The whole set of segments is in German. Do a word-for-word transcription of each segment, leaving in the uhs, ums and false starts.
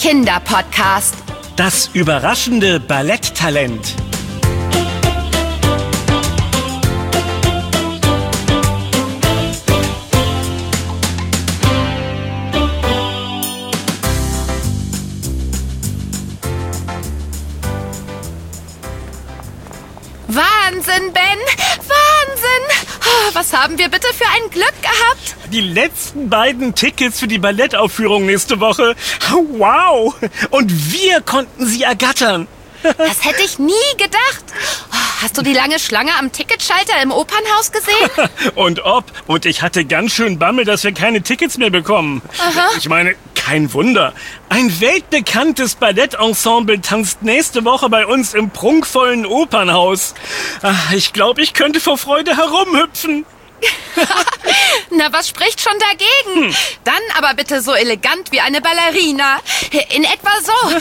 Kinderpodcast. Das überraschende Balletttalent. Wahnsinn, Ben! Wahnsinn! Oh, was haben wir bitte für ein Glück gehabt? Die letzten beiden Tickets für die Ballettaufführung nächste Woche. Wow! Und wir konnten sie ergattern. Das hätte ich nie gedacht. Oh, hast du die lange Schlange am Ticketschalter im Opernhaus gesehen? Und ob. Und ich hatte ganz schön Bammel, dass wir keine Tickets mehr bekommen. Aha. Ich meine, kein Wunder. Ein weltbekanntes Ballettensemble tanzt nächste Woche bei uns im prunkvollen Opernhaus. Ach, ich glaube, ich könnte vor Freude herumhüpfen. Na, was spricht schon dagegen? Hm. Dann aber bitte so elegant wie eine Ballerina. In etwa so.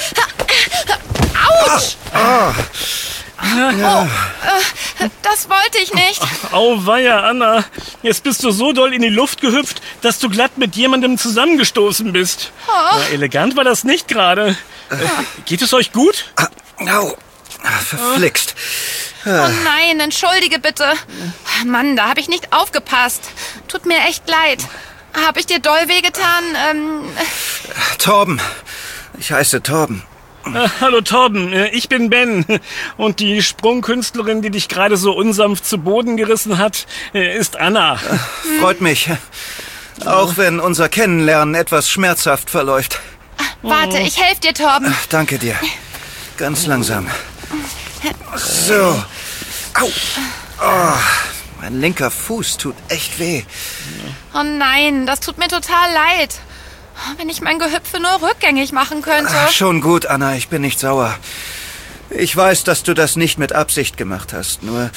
Autsch! Ah, ah. Ja. Oh, äh, das wollte ich nicht. Auweia, Anna. Jetzt bist du so doll in die Luft gehüpft, dass du glatt mit jemandem zusammengestoßen bist. Oh. Na, elegant war das nicht gerade. Äh, geht es euch gut? Ah, au. Verflixt. Oh nein, entschuldige bitte. Mann, da habe ich nicht aufgepasst. Tut mir echt leid. Habe ich dir doll wehgetan? Ähm... Torben. Ich heiße Torben. Äh, hallo Torben, ich bin Ben. Und die Sprungkünstlerin, die dich gerade so unsanft zu Boden gerissen hat, ist Anna. Äh, freut mich. Auch wenn unser Kennenlernen etwas schmerzhaft verläuft. Warte, ich helfe dir, Torben. Ach, danke dir. Ganz langsam. So. Au. Oh, mein linker Fuß tut echt weh. Oh nein, das tut mir total leid. Wenn ich mein Gehüpfe nur rückgängig machen könnte. Ach, schon gut, Anna, ich bin nicht sauer. Ich weiß, dass du das nicht mit Absicht gemacht hast, nur...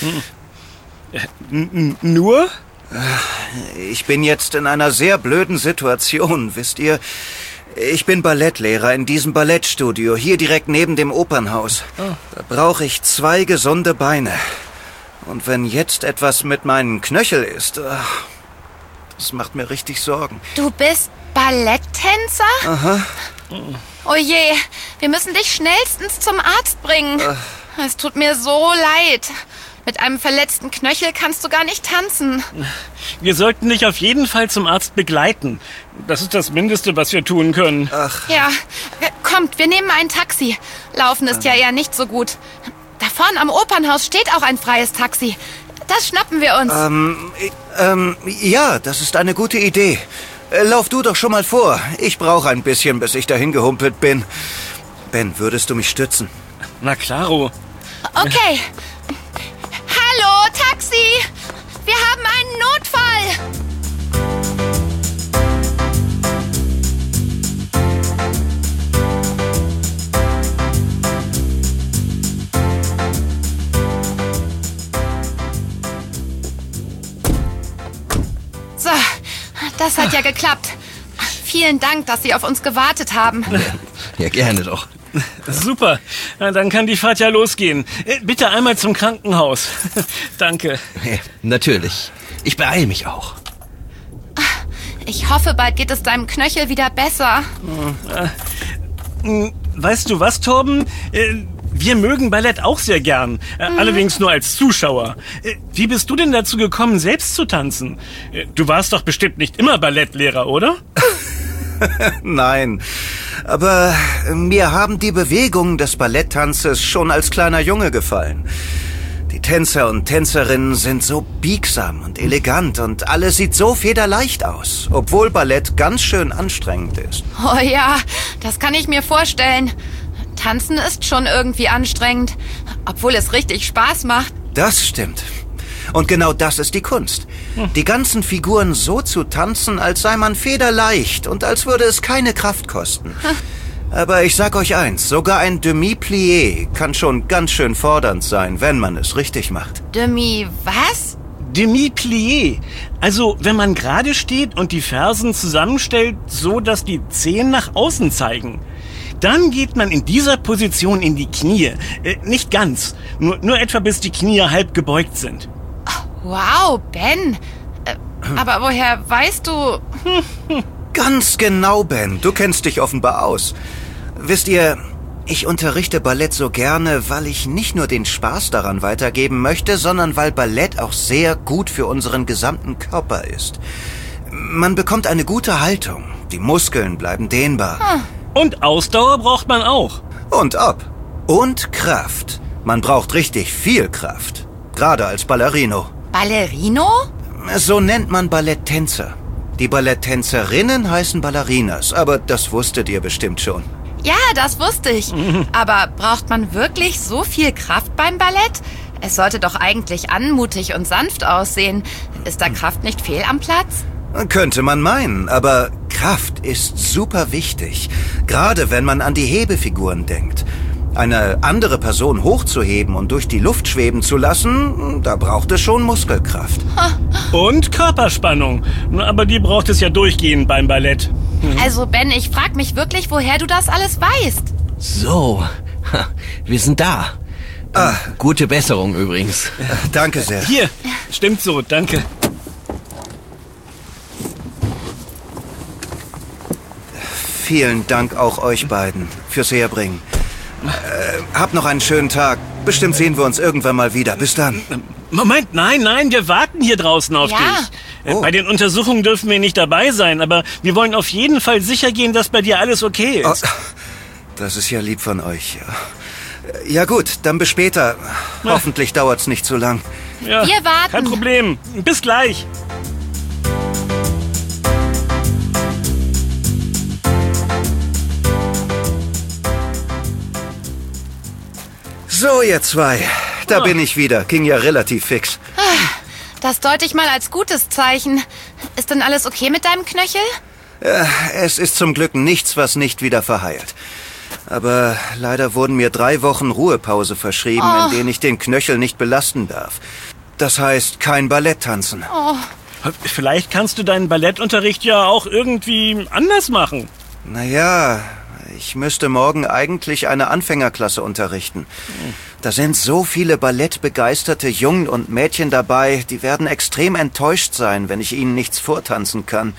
N- nur? Ich bin jetzt in einer sehr blöden Situation, wisst ihr? Ich bin Ballettlehrer in diesem Ballettstudio, hier direkt neben dem Opernhaus. Oh. Da brauche ich zwei gesunde Beine. Und wenn jetzt etwas mit meinen Knöchel ist, das macht mir richtig Sorgen. Du bist Balletttänzer? Aha. Oh je, wir müssen dich schnellstens zum Arzt bringen. Äh. Es tut mir so leid. Mit einem verletzten Knöchel kannst du gar nicht tanzen. Wir sollten dich auf jeden Fall zum Arzt begleiten. Das ist das Mindeste, was wir tun können. Ach. Ja, kommt, wir nehmen ein Taxi. Laufen ist ja eher nicht so gut. Da vorne am Opernhaus steht auch ein freies Taxi. Das schnappen wir uns. Ähm, ähm, ja, das ist eine gute Idee. Lauf du doch schon mal vor. Ich brauche ein bisschen, bis ich dahin gehumpelt bin. Ben, würdest du mich stützen? Na klaro. Okay. Hallo, Taxi! Wir haben einen Notfall! So, das hat ja geklappt. Vielen Dank, dass Sie auf uns gewartet haben. Ja, gerne doch. Super, na, dann kann die Fahrt ja losgehen. Bitte einmal zum Krankenhaus. Danke. Ja, natürlich. Ich beeile mich auch. Ich hoffe, bald geht es deinem Knöchel wieder besser. Weißt du was, Torben? Wir mögen Ballett auch sehr gern. Mhm. Allerdings nur als Zuschauer. Wie bist du denn dazu gekommen, selbst zu tanzen? Du warst doch bestimmt nicht immer Ballettlehrer, oder? Nein, aber mir haben die Bewegungen des Balletttanzes schon als kleiner Junge gefallen. Die Tänzer und Tänzerinnen sind so biegsam und elegant und alles sieht so federleicht aus, obwohl Ballett ganz schön anstrengend ist. Oh ja, das kann ich mir vorstellen. Tanzen ist schon irgendwie anstrengend, obwohl es richtig Spaß macht. Das stimmt. Und genau das ist die Kunst. Die ganzen Figuren so zu tanzen, als sei man federleicht und als würde es keine Kraft kosten. Aber ich sag euch eins, sogar ein Demi-Plié kann schon ganz schön fordernd sein, wenn man es richtig macht. Demi, was? Demi-Plié. Also, wenn man gerade steht und die Fersen zusammenstellt, so dass die Zehen nach außen zeigen. Dann geht man in dieser Position in die Knie. Äh, nicht ganz, nur, nur etwa bis die Knie halb gebeugt sind. Wow, Ben. Äh, aber woher weißt du... Ganz genau, Ben. Du kennst dich offenbar aus. Wisst ihr, ich unterrichte Ballett so gerne, weil ich nicht nur den Spaß daran weitergeben möchte, sondern weil Ballett auch sehr gut für unseren gesamten Körper ist. Man bekommt eine gute Haltung, die Muskeln bleiben dehnbar. Hm. Und Ausdauer braucht man auch. Und ob. Und Kraft. Man braucht richtig viel Kraft. Gerade als Ballerino. Ballerino? So nennt man Balletttänzer. Die Balletttänzerinnen heißen Ballerinas, aber das wusstet ihr bestimmt schon. Ja, das wusste ich. Aber braucht man wirklich so viel Kraft beim Ballett? Es sollte doch eigentlich anmutig und sanft aussehen. Ist da Kraft nicht fehl am Platz? Könnte man meinen, aber Kraft ist super wichtig. Gerade wenn man an die Hebefiguren denkt. Eine andere Person hochzuheben und durch die Luft schweben zu lassen, da braucht es schon Muskelkraft. Und Körperspannung. Aber die braucht es ja durchgehend beim Ballett. Also Ben, ich frag mich wirklich, woher du das alles weißt. So, ha, wir sind da. Ah. Gute Besserung übrigens. Danke sehr. Hier, stimmt so, danke. Vielen Dank auch euch beiden fürs Herbringen. Äh, habt noch einen schönen Tag. Bestimmt sehen wir uns irgendwann mal wieder. Bis dann. Moment, nein, nein, wir warten hier draußen auf Ja. dich. Äh, Oh. Bei den Untersuchungen dürfen wir nicht dabei sein, aber wir wollen auf jeden Fall sicher gehen, dass bei dir alles okay Oh, ist. das ist ja lieb von euch. Ja gut, dann bis später. Hoffentlich dauert's nicht zu lang. Ja, Wir warten. Kein Problem. Bis gleich. So, ihr zwei. Da Oh. bin ich wieder. Ging ja relativ fix. Das deute ich mal als gutes Zeichen. Ist denn alles okay mit deinem Knöchel? Äh, es ist zum Glück nichts, was nicht wieder verheilt. Aber leider wurden mir drei Wochen Ruhepause verschrieben, Oh. in denen ich den Knöchel nicht belasten darf. Das heißt, kein Ballett tanzen. Oh, Vielleicht kannst du deinen Ballettunterricht ja auch irgendwie anders machen. Naja, ich müsste morgen eigentlich eine Anfängerklasse unterrichten. Da sind so viele ballettbegeisterte Jungen und Mädchen dabei, die werden extrem enttäuscht sein, wenn ich ihnen nichts vortanzen kann.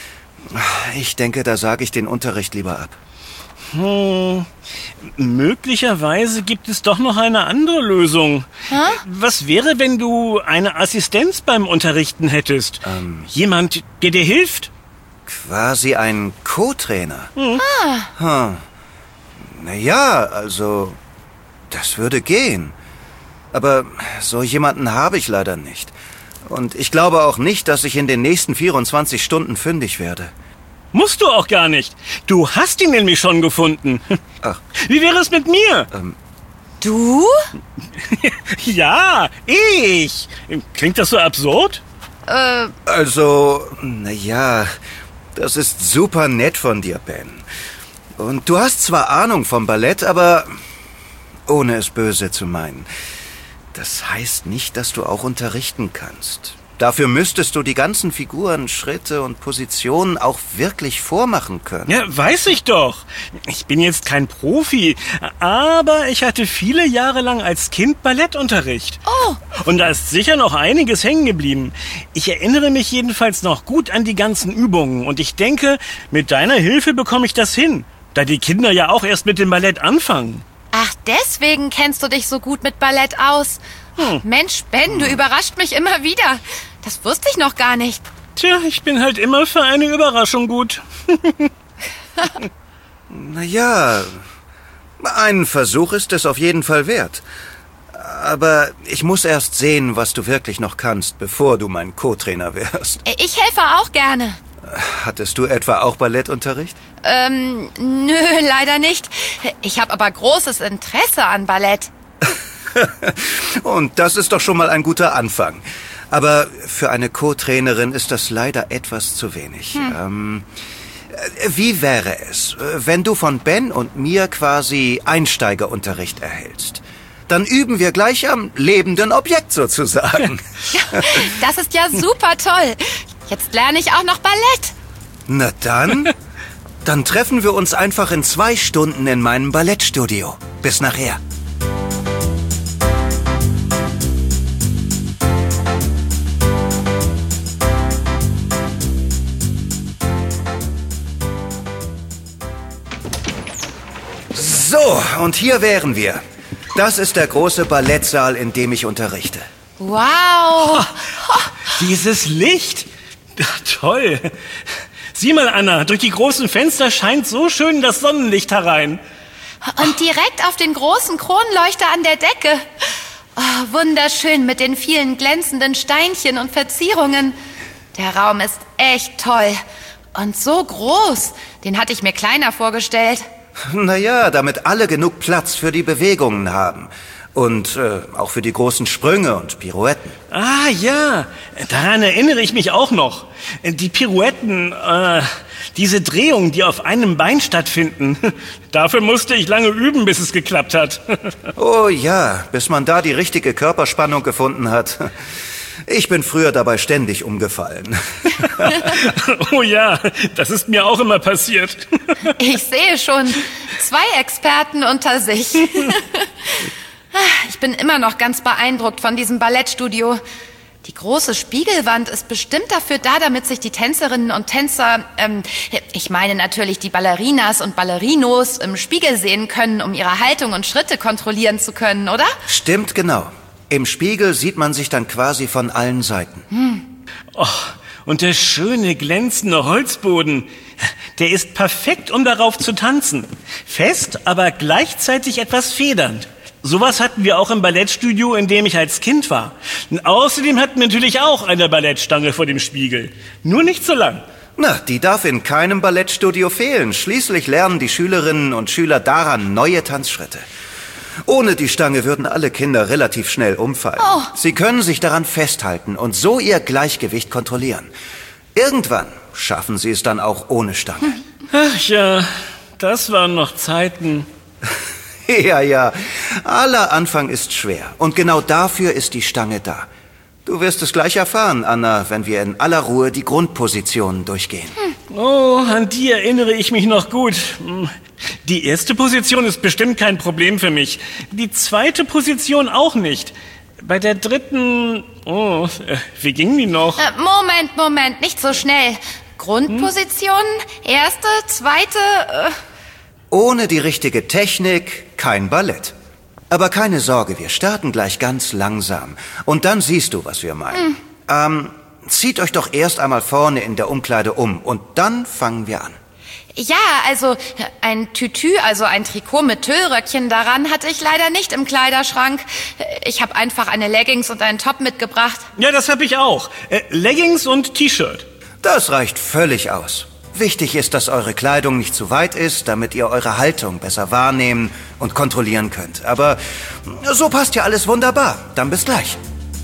Ich denke, da sage ich den Unterricht lieber ab. Hm, möglicherweise gibt es doch noch eine andere Lösung. Was wäre, wenn du eine Assistenz beim Unterrichten hättest? Jemand, der dir hilft? Quasi ein Co-Trainer. Hm. Naja, also, das würde gehen. Aber so jemanden habe ich leider nicht. Und ich glaube auch nicht, dass ich in den nächsten vierundzwanzig Stunden fündig werde. Musst du auch gar nicht. Du hast ihn nämlich schon gefunden. Ach. Wie wäre es mit mir? du? Ja, ich. Klingt das so absurd? Äh, Also, naja, das ist super nett von dir, Ben. Und du hast zwar Ahnung vom Ballett, aber ohne es böse zu meinen. Das heißt nicht, dass du auch unterrichten kannst. Dafür müsstest du die ganzen Figuren, Schritte und Positionen auch wirklich vormachen können. Ja, weiß ich doch. Ich bin jetzt kein Profi, aber ich hatte viele Jahre lang als Kind Ballettunterricht. Oh. Und da ist sicher noch einiges hängen geblieben. Ich erinnere mich jedenfalls noch gut an die ganzen Übungen und ich denke, mit deiner Hilfe bekomme ich das hin, da die Kinder ja auch erst mit dem Ballett anfangen. ach, deswegen kennst du dich so gut mit Ballett aus. Mensch, Ben, du überrascht mich immer wieder. Das wusste ich noch gar nicht. Tja, ich bin halt immer für eine Überraschung gut. Naja, einen Versuch ist es auf jeden Fall wert. Aber ich muss erst sehen, was du wirklich noch kannst, bevor du mein Co-Trainer wärst. Äh, Ich helfe auch gerne. Hattest du etwa auch Ballettunterricht? Ähm, nö, leider nicht. Ich habe aber großes Interesse an Ballett. Und das ist doch schon mal ein guter Anfang. Aber für eine Co-Trainerin ist das leider etwas zu wenig. Ähm, äh, wie wäre es, äh, wenn du von Ben und mir quasi Einsteigerunterricht erhältst? Dann üben wir gleich am lebenden Objekt sozusagen. Das ist ja super toll. Jetzt lerne ich auch noch Ballett. Na dann, dann treffen wir uns einfach in zwei Stunden in meinem Ballettstudio. Bis nachher. So, und hier wären wir. Das ist der große Ballettsaal, in dem ich unterrichte. Wow! Dieses Licht? Ja, toll. Sieh mal, Anna, durch die großen Fenster scheint so schön das Sonnenlicht herein. Und direkt auf den großen Kronleuchter an der Decke. Oh, wunderschön mit den vielen glänzenden Steinchen und Verzierungen. Der Raum ist echt toll. Und so groß. Den hatte ich mir kleiner vorgestellt. Naja, damit alle genug Platz für die Bewegungen haben. Und äh, auch für die großen Sprünge und Pirouetten. Ah, ja. Daran erinnere ich mich auch noch. Die Pirouetten, äh, diese Drehungen, die auf einem Bein stattfinden. Dafür musste ich lange üben, bis es geklappt hat. Oh ja, bis man da die richtige Körperspannung gefunden hat. Ich bin früher dabei ständig umgefallen. Oh ja, das ist mir auch immer passiert. Ich sehe schon, zwei Experten unter sich. Ich bin immer noch ganz beeindruckt von diesem Ballettstudio. Die große Spiegelwand ist bestimmt dafür da, damit sich die Tänzerinnen und Tänzer, ähm, ich meine natürlich die Ballerinas und Ballerinos, im Spiegel sehen können, um ihre Haltung und Schritte kontrollieren zu können, oder? Stimmt genau. Im Spiegel sieht man sich dann quasi von allen Seiten. Hm. Oh, und der schöne, glänzende Holzboden, der ist perfekt, um darauf zu tanzen. Fest, aber gleichzeitig etwas federnd. Sowas hatten wir auch im Ballettstudio, in dem ich als Kind war. Und außerdem hatten wir natürlich auch eine Ballettstange vor dem Spiegel. Nur nicht so lang. Na, die darf in keinem Ballettstudio fehlen. Schließlich lernen die Schülerinnen und Schüler daran neue Tanzschritte. Ohne die Stange würden alle Kinder relativ schnell umfallen. Oh. Sie können sich daran festhalten und so ihr Gleichgewicht kontrollieren. Irgendwann schaffen sie es dann auch ohne Stange. Ach ja, das waren noch Zeiten. Ja, ja, aller Anfang ist schwer. Und genau dafür ist die Stange da. Du wirst es gleich erfahren, Anna, wenn wir in aller Ruhe die Grundpositionen durchgehen. Oh, an die erinnere ich mich noch gut. Die erste Position ist bestimmt kein Problem für mich. Die zweite Position auch nicht. Bei der dritten... Oh, äh, wie ging die noch? Äh, Moment, Moment, nicht so schnell. Grundposition, erste, zweite... Äh Ohne die richtige Technik kein Ballett. Aber keine Sorge, wir starten gleich ganz langsam. Und dann siehst du, was wir meinen. Hm. Ähm, zieht euch doch erst einmal vorne in der Umkleide um und dann fangen wir an. Ja, also ein Tütü, also ein Trikot mit Tüllröckchen daran, hatte ich leider nicht im Kleiderschrank. Ich habe einfach eine Leggings und einen Top mitgebracht. Ja, das habe ich auch. Äh, Leggings und T-Shirt. Das reicht völlig aus. Wichtig ist, dass eure Kleidung nicht zu weit ist, damit ihr eure Haltung besser wahrnehmen und kontrollieren könnt. Aber so passt ja alles wunderbar. Dann bis gleich.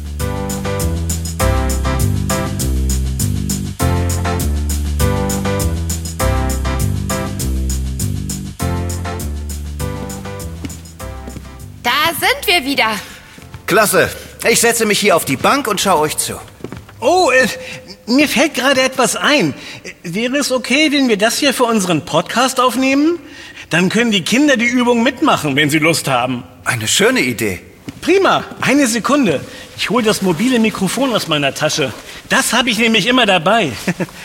Da sind wir wieder. Klasse. Ich setze mich hier auf die Bank und schaue euch zu. Oh, äh, mir fällt gerade etwas ein. Wäre es okay, wenn wir das hier für unseren Podcast aufnehmen? Dann können die Kinder die Übung mitmachen, wenn sie Lust haben. Eine schöne Idee. Prima, eine Sekunde. Ich hole das mobile Mikrofon aus meiner Tasche. Das habe ich nämlich immer dabei.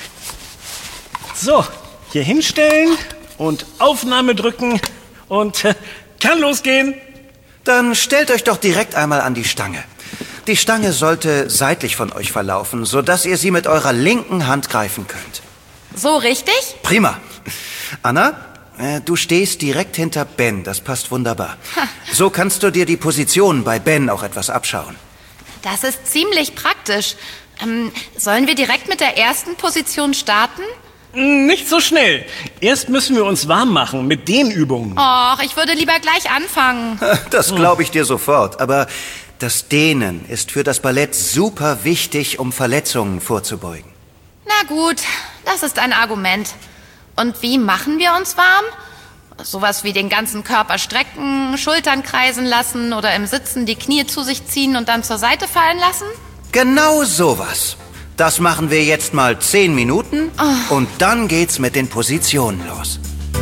So, hier hinstellen und Aufnahme drücken und äh, kann losgehen. Dann stellt euch doch direkt einmal an die Stange. Die Stange sollte seitlich von euch verlaufen, sodass ihr sie mit eurer linken Hand greifen könnt. So richtig? Prima. Anna, äh, du stehst direkt hinter Ben. Das passt wunderbar. Ha. So kannst du dir die Position bei Ben auch etwas abschauen. Das ist ziemlich praktisch. Ähm, sollen wir direkt mit der ersten Position starten? Nicht so schnell. Erst müssen wir uns warm machen mit den Übungen. Och, ich würde lieber gleich anfangen. Das glaube ich dir sofort. Aber das Dehnen ist für das Ballett super wichtig, um Verletzungen vorzubeugen. Na gut, das ist ein Argument. Und wie machen wir uns warm? Sowas wie den ganzen Körper strecken, Schultern kreisen lassen oder im Sitzen die Knie zu sich ziehen und dann zur Seite fallen lassen? Genau sowas. Das machen wir jetzt mal zehn Minuten oh. und dann geht's mit den Positionen los.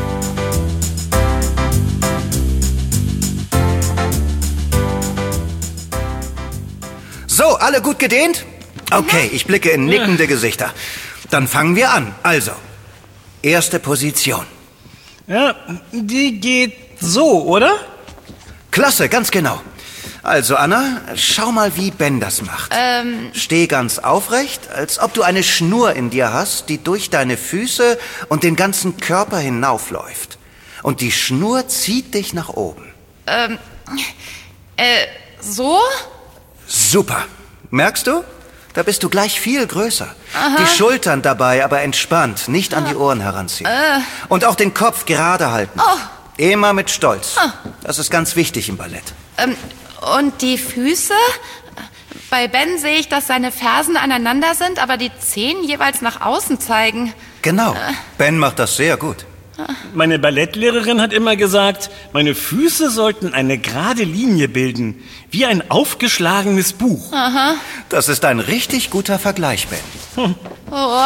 So, alle gut gedehnt? Okay, ich blicke in nickende Gesichter. Dann fangen wir an. Also, erste Position. Ja, die geht So, oder? Klasse, ganz genau. Also, Anna, schau mal, wie Ben das macht. Ähm... Steh ganz aufrecht, als ob du eine Schnur in dir hast, die durch deine Füße und den ganzen Körper hinaufläuft. Und die Schnur zieht dich nach oben. Ähm... Äh, so? Super. Merkst du? Da bist du gleich viel größer. Aha. Die Schultern dabei aber entspannt, nicht an die Ohren heranziehen. Äh. Und auch den Kopf gerade halten. Oh. Immer mit Stolz. Ah. Das ist ganz wichtig im Ballett. Ähm, und die Füße? Bei Ben sehe ich, dass seine Fersen aneinander sind, aber die Zehen jeweils nach außen zeigen. Genau. Ben macht das sehr gut. Meine Ballettlehrerin hat immer gesagt, meine Füße sollten eine gerade Linie bilden, wie ein aufgeschlagenes Buch. Aha. Das ist ein richtig guter Vergleich, Ben. Hm. Oh,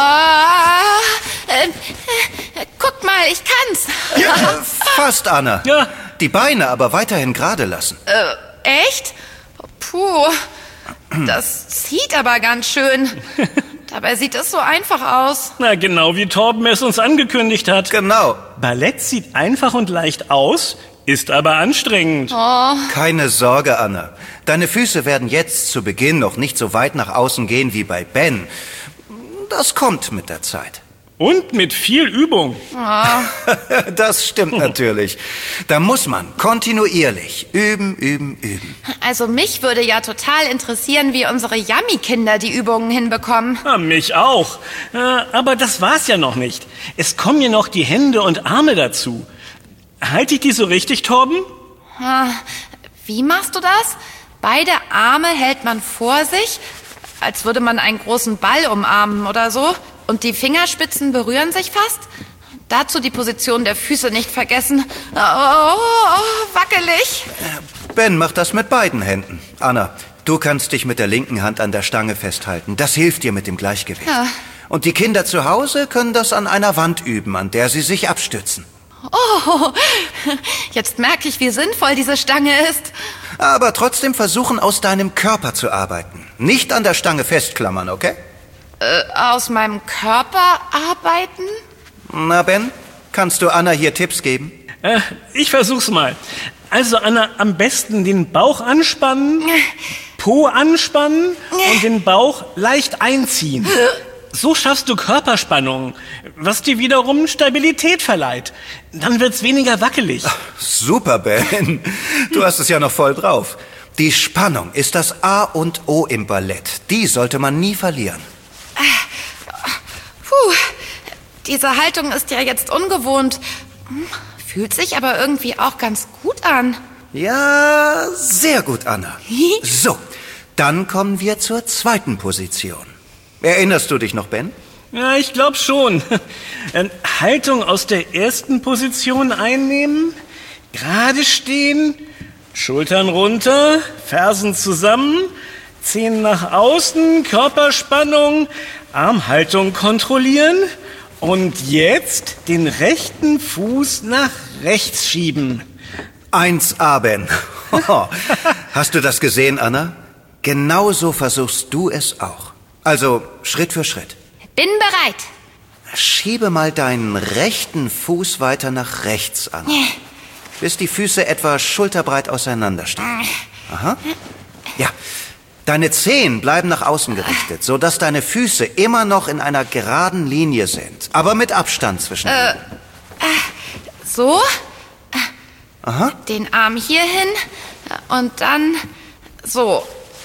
äh, äh, guck mal, ich kann's. Ja, fast, Anna. Ja. Die Beine aber weiterhin gerade lassen. Äh, echt? Puh, das zieht aber ganz schön. Dabei sieht es so einfach aus. Na, genau wie Torben es uns angekündigt hat. Genau. Ballett sieht einfach und leicht aus, ist aber anstrengend. Oh. Keine Sorge, Anna. Deine Füße werden jetzt zu Beginn noch nicht so weit nach außen gehen wie bei Ben. Das kommt mit der Zeit. Und mit viel Übung. Oh. Das stimmt natürlich. Da muss man kontinuierlich üben, üben, üben. Also mich würde ja total interessieren, wie unsere Yummy-Kinder die Übungen hinbekommen. Ja, mich auch. Äh, aber das war's ja noch nicht. Es kommen ja noch die Hände und Arme dazu. Halte ich die so richtig, Torben? Wie machst du das? Beide Arme hält man vor sich, als würde man einen großen Ball umarmen oder so. Und die Fingerspitzen berühren sich fast. Dazu die Position der Füße nicht vergessen. Oh, oh, oh, wackelig. Ben macht das mit beiden Händen. Anna, du kannst dich mit der linken Hand an der Stange festhalten. Das hilft dir mit dem Gleichgewicht. Ja. Und die Kinder zu Hause können das an einer Wand üben, an der sie sich abstützen. Oh, jetzt merke ich, wie sinnvoll diese Stange ist. Aber trotzdem versuchen, aus deinem Körper zu arbeiten. Nicht an der Stange festklammern, okay? Äh, aus meinem Körper arbeiten? Na, Ben, kannst du Anna hier Tipps geben? Äh, ich versuch's mal. Also, Anna, am besten den Bauch anspannen, Po anspannen und den Bauch leicht einziehen. So schaffst du Körperspannung, was dir wiederum Stabilität verleiht. Dann wird's weniger wackelig. Super, Ben. Du hast es ja noch voll drauf. Die Spannung ist das A und O im Ballett. Die sollte man nie verlieren. Puh, diese Haltung ist ja jetzt ungewohnt. Fühlt sich aber irgendwie auch ganz gut an. Ja, sehr gut, Anna. So, dann kommen wir zur zweiten Position. Erinnerst du dich noch, Ben? Ja, ich glaube schon. Haltung aus der ersten Position einnehmen, gerade stehen, Schultern runter, Fersen zusammen, Zehen nach außen, Körperspannung, Armhaltung kontrollieren und jetzt den rechten Fuß nach rechts schieben. eins A, Ben. Hast du das gesehen, Anna? Genauso versuchst du es auch. Also Schritt für Schritt. Bin bereit. Schiebe mal deinen rechten Fuß weiter nach rechts an, bis die Füße etwa schulterbreit auseinanderstehen. Aha. Ja. Deine Zehen bleiben nach außen gerichtet, sodass deine Füße immer noch in einer geraden Linie sind, aber mit Abstand zwischen ihnen. Äh, so? Aha. Den Arm hier hin und dann so.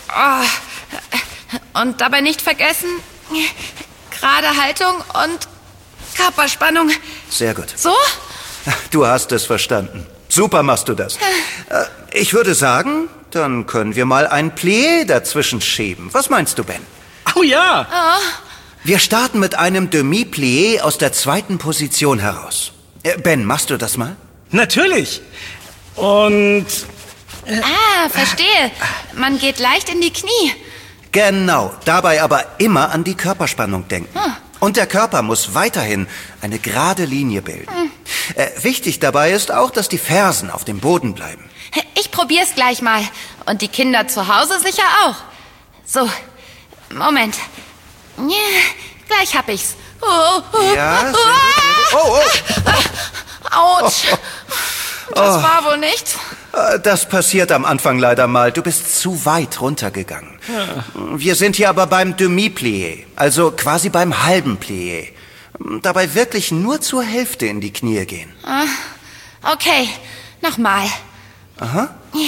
Oh. Und dabei nicht vergessen, gerade Haltung und Körperspannung. Sehr gut. So? Du hast es verstanden. Super machst du das. Äh, ich würde sagen, dann können wir mal ein Plié dazwischen schieben. Was meinst du, Ben? Oh ja! Oh. Wir starten mit einem Demi-Plié aus der zweiten Position heraus. Äh, Ben, machst du das mal? Natürlich. Und Ah, verstehe. Man geht leicht in die Knie. Genau, dabei aber immer an die Körperspannung denken. Hm. Und der Körper muss weiterhin eine gerade Linie bilden. Hm. Äh, wichtig dabei ist auch, dass die Fersen auf dem Boden bleiben. Ich probier's gleich mal. Und die Kinder zu Hause sicher auch. So, Moment. Ja, gleich hab ich's. Oh, oh, Ja, sehr oh, gut, sehr gut. Oh, oh. Autsch. Das oh. war wohl nichts. Das passiert am Anfang leider mal. Du bist zu weit runtergegangen. Ja. Wir sind hier aber beim Demi-Plié, also quasi beim halben Plié. Dabei wirklich nur zur Hälfte in die Knie gehen. Okay, nochmal. Aha.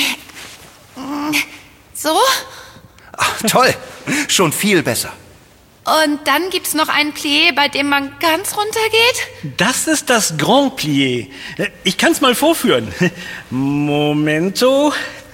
So? Ach, toll, schon viel besser. Und dann gibt's noch einen Plié, bei dem man ganz runter geht? Das ist das Grand Plié. Ich kann's mal vorführen. Momento.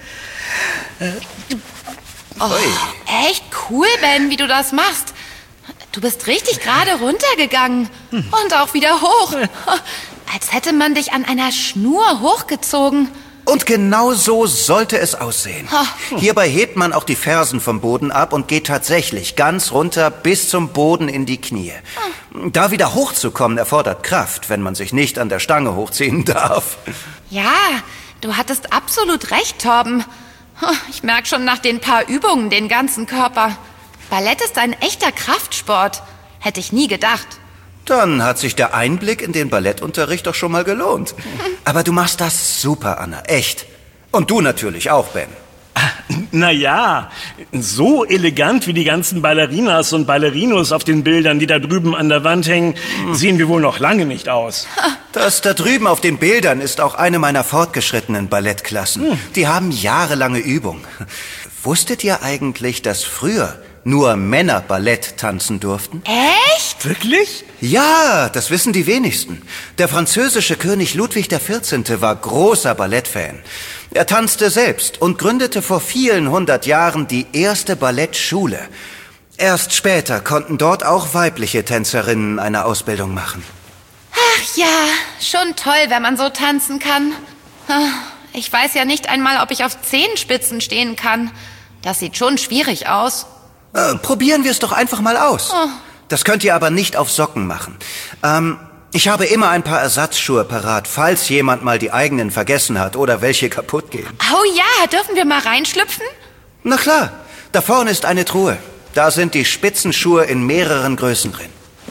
Oh, echt cool, Ben, wie du das machst. Du bist richtig gerade runtergegangen und auch wieder hoch. Als hätte man dich an einer Schnur hochgezogen. Und genau so sollte es aussehen. Hierbei hebt man auch die Fersen vom Boden ab und geht tatsächlich ganz runter bis zum Boden in die Knie. Da wieder hochzukommen erfordert Kraft, wenn man sich nicht an der Stange hochziehen darf. Ja, du hattest absolut recht, Torben. Ich merke schon nach den paar Übungen den ganzen Körper. Ballett ist ein echter Kraftsport. Hätte ich nie gedacht. Dann hat sich der Einblick in den Ballettunterricht doch schon mal gelohnt. Aber du machst das super, Anna, echt. Und du natürlich auch, Ben. Naja, so elegant wie die ganzen Ballerinas und Ballerinos auf den Bildern, die da drüben an der Wand hängen, sehen wir wohl noch lange nicht aus. Das da drüben auf den Bildern ist auch eine meiner fortgeschrittenen Ballettklassen. Hm. Die haben jahrelange Übung. Wusstet ihr eigentlich, dass früher nur Männer Ballett tanzen durften? Echt? Wirklich? Ja, das wissen die wenigsten. Der französische König Ludwig der vierzehnte war großer Ballettfan. Er tanzte selbst und gründete vor vielen hundert Jahren die erste Ballettschule. Erst später konnten dort auch weibliche Tänzerinnen eine Ausbildung machen. Ach ja, schon toll, wenn man so tanzen kann. Ich weiß ja nicht einmal, ob ich auf Zehenspitzen stehen kann. Das sieht schon schwierig aus. Äh, probieren wir es doch einfach mal aus. Oh. Das könnt ihr aber nicht auf Socken machen. Ähm, ich habe immer ein paar Ersatzschuhe parat, falls jemand mal die eigenen vergessen hat oder welche kaputt gehen. Oh ja, dürfen wir mal reinschlüpfen? Na klar, da vorne ist eine Truhe. Da sind die Spitzenschuhe in mehreren Größen drin.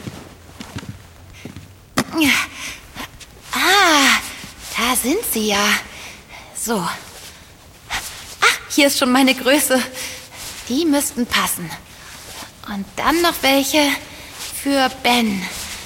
Ah, da sind sie ja. So. Ah, hier ist schon meine Größe. Die müssten passen. Und dann noch welche für Ben.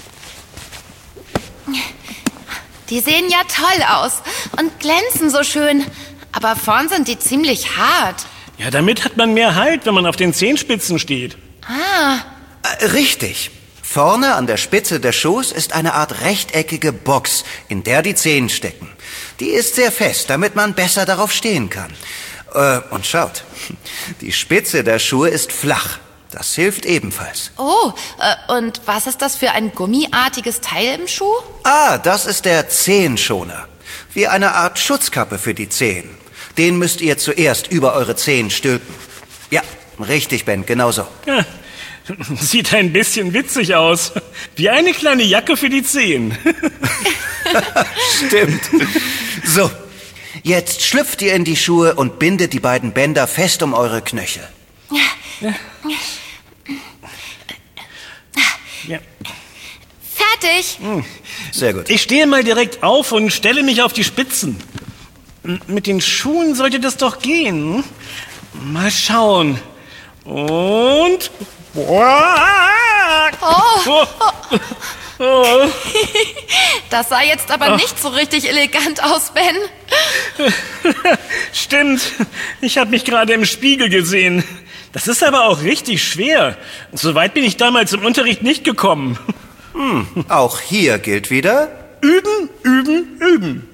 Die sehen ja toll aus und glänzen so schön. Aber vorn sind die ziemlich hart. Ja, damit hat man mehr Halt, wenn man auf den Zehenspitzen steht. Ah. Äh, richtig. Vorne an der Spitze des Schuhs ist eine Art rechteckige Box, in der die Zehen stecken. Die ist sehr fest, damit man besser darauf stehen kann. Äh, und schaut, die Spitze der Schuhe ist flach. Das hilft ebenfalls. Oh, äh, und was ist das für ein gummiartiges Teil im Schuh? Ah, das ist der Zehenschoner. Wie eine Art Schutzkappe für die Zehen. Den müsst ihr zuerst über eure Zehen stülpen. Ja, richtig, Ben, genau so. Ja, sieht ein bisschen witzig aus. Wie eine kleine Jacke für die Zehen. Stimmt. So, jetzt schlüpft ihr in die Schuhe und bindet die beiden Bänder fest um eure Knöchel. Ja. Ja. Fertig. Sehr gut. Ich stehe mal direkt auf und stelle mich auf die Spitzen. Mit den Schuhen sollte das doch gehen. Mal schauen. Und... Oh. Oh. Oh. Das sah jetzt aber nicht so richtig elegant aus, Ben. Stimmt. Ich habe mich gerade im Spiegel gesehen. Das ist aber auch richtig schwer. So weit bin ich damals im Unterricht nicht gekommen. Hm, auch hier gilt wieder... Üben, üben, üben.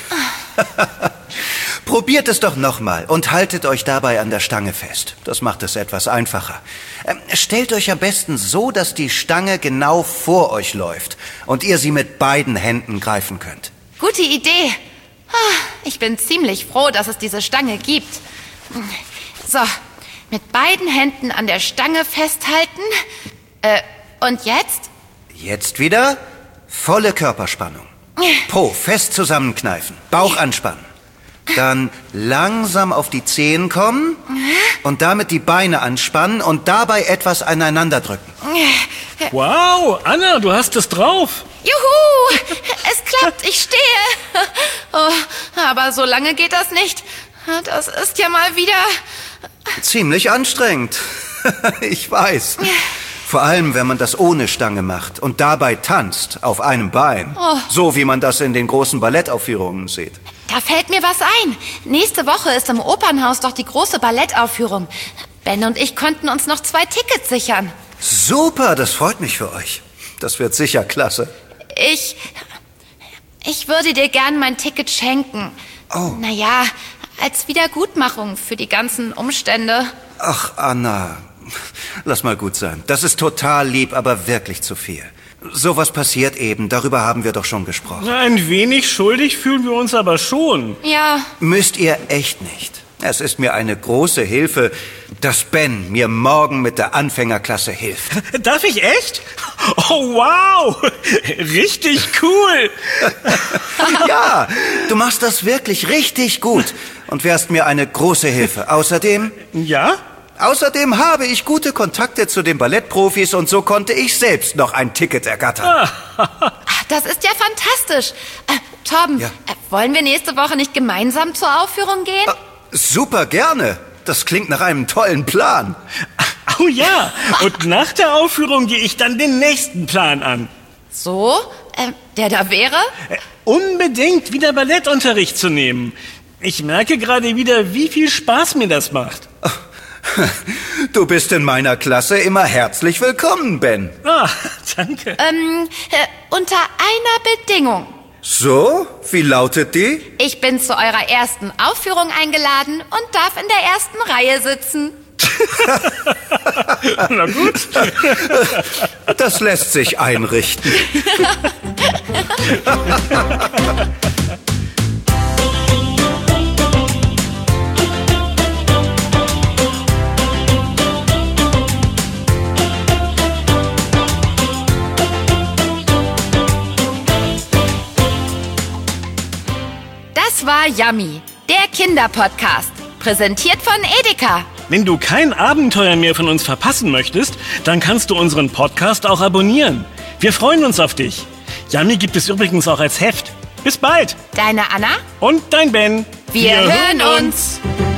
Probiert es doch nochmal und haltet euch dabei an der Stange fest. Das macht es etwas einfacher. Ähm, stellt euch am besten so, dass die Stange genau vor euch läuft und ihr sie mit beiden Händen greifen könnt. Gute Idee. Ich bin ziemlich froh, dass es diese Stange gibt. So, mit beiden Händen an der Stange festhalten. Äh, und jetzt? Jetzt wieder volle Körperspannung. Po fest zusammenkneifen, Bauch anspannen. Dann langsam auf die Zehen kommen und damit die Beine anspannen und dabei etwas aneinander drücken. Wow, Anna, du hast es drauf. Juhu, es klappt, ich stehe. Oh, aber so lange geht das nicht. Das ist ja mal wieder... Ziemlich anstrengend. Ich weiß. Vor allem, wenn man das ohne Stange macht und dabei tanzt, auf einem Bein. Oh. So wie man das in den großen Ballettaufführungen sieht. Da fällt mir was ein. Nächste Woche ist im Opernhaus doch die große Ballettaufführung. Ben und ich konnten uns noch zwei Tickets sichern. Super, das freut mich für euch. Das wird sicher klasse. Ich... Ich würde dir gern mein Ticket schenken. Oh. Naja, als Wiedergutmachung für die ganzen Umstände. Ach, Anna, lass mal gut sein. Das ist total lieb, aber wirklich zu viel. Sowas passiert eben, darüber haben wir doch schon gesprochen. Ein wenig schuldig fühlen wir uns aber schon. Ja. Müsst ihr echt nicht. Es ist mir eine große Hilfe, dass Ben mir morgen mit der Anfängerklasse hilft. Darf ich echt? Oh, wow! Richtig cool! Ja, du machst das wirklich richtig gut und wärst mir eine große Hilfe. Außerdem... Ja? Außerdem habe ich gute Kontakte zu den Ballettprofis und so konnte ich selbst noch ein Ticket ergattern. Das ist ja fantastisch. Äh, Torben, Ja. äh, wollen wir nächste Woche nicht gemeinsam zur Aufführung gehen? Super gerne. Das klingt nach einem tollen Plan. Oh ja, und nach der Aufführung gehe ich dann den nächsten Plan an. So? Äh, der da wäre? Äh, Unbedingt wieder Ballettunterricht zu nehmen. Ich merke gerade wieder, wie viel Spaß mir das macht. Du bist in meiner Klasse immer herzlich willkommen, Ben. Ah, danke. Ähm, äh, unter einer Bedingung. So, wie lautet die? Ich bin zu eurer ersten Aufführung eingeladen und darf in der ersten Reihe sitzen. Na gut. Das lässt sich einrichten. Das war Yummy, der Kinderpodcast. Präsentiert von Edeka. Wenn du kein Abenteuer mehr von uns verpassen möchtest, dann kannst du unseren Podcast auch abonnieren. Wir freuen uns auf dich. Yummy gibt es übrigens auch als Heft. Bis bald. Deine Anna? Und dein Ben. Wir, hören uns.